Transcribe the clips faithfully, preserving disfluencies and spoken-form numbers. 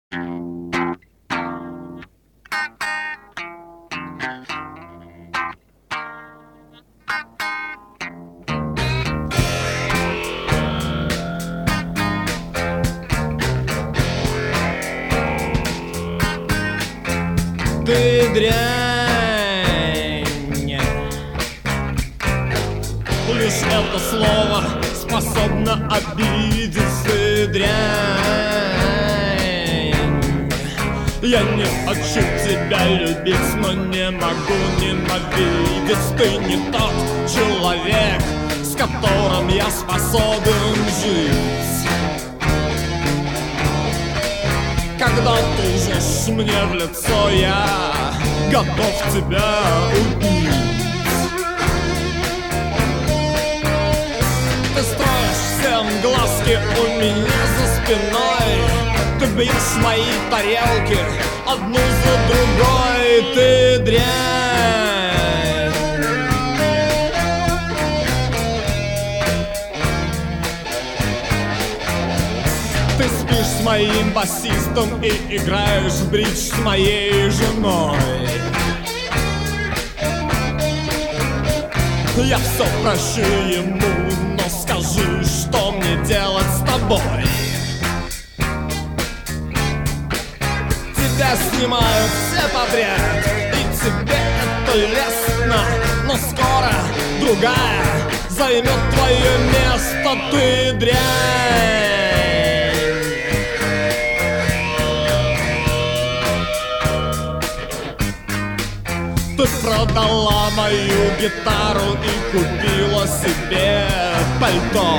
Ты дрянь. Лишь это слово способно обидеть. Ты дрянь. Я не хочу тебя любить, но не могу ненавидеть. Ты не тот человек, с которым я способен жить. Когда ты лжешь мне в лицо, я готов тебя убить. Ты строишь всем глазки у меня за спиной. Ты бьешь мои тарелки одну за другой. Ты дрянь. Ты спишь с моим басистом и играешь в бридж с моей женой. Я все прощу ему, но скажи, что мне делать с тобой? Тебя снимают все подряд, и тебе это лестно. Но скоро другая займет твое место. Ты дрянь. Ты продала мою гитару и купила себе пальто.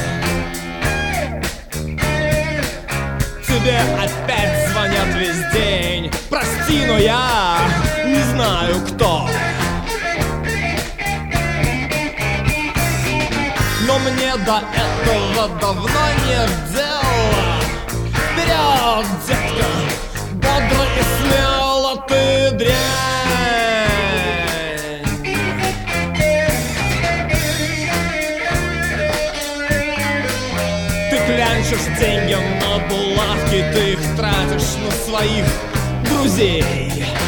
Тебе опять звонят весь день. Прости, но я не знаю кто. Но мне до этого давно нет дела. Вперед, детка, бодро и смело. Ты дрянь. Ты клянчишь деньги на булавки, ты их тратишь на своих друзей.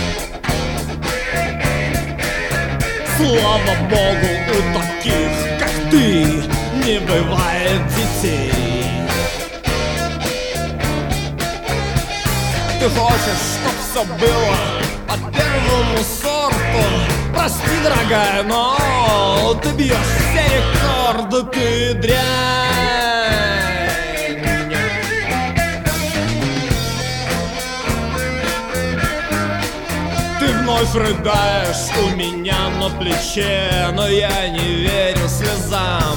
Слава богу, у таких, как ты, не бывает детей. Ты хочешь, чтоб все было по первому сорту. Прости, дорогая, но ты бьешь все рекорды. Ты дрянь. Ты вновь рыдаешь у меня на плече, но я не верю слезам.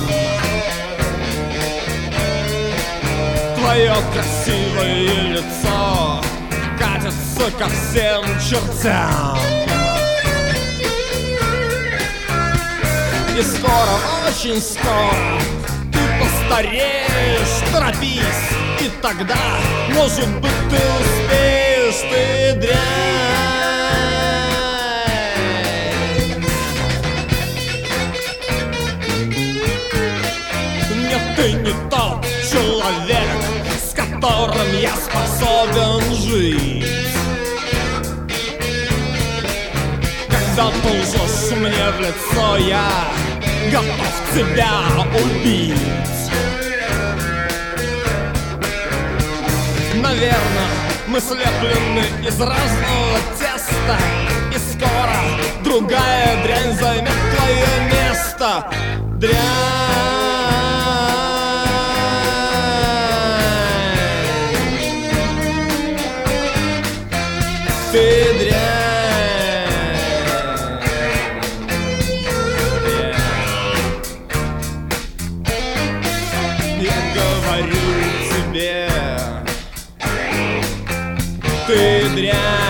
Твое красивое лицо катится ко всем чертям. И скоро, очень скоро ты постареешь. Торопись, и тогда, может быть, ты успеешь. Ты дрянь. Нет, ты не тот человек, с которым я способен жить. Когда ты лжешь мне в лицо, я готов тебя убить. Наверное, мы слеплены из разного теста, и скоро другая дрянь займет твое место. Дрянь. Ты дрянь. Я говорю тебе, ты дрянь.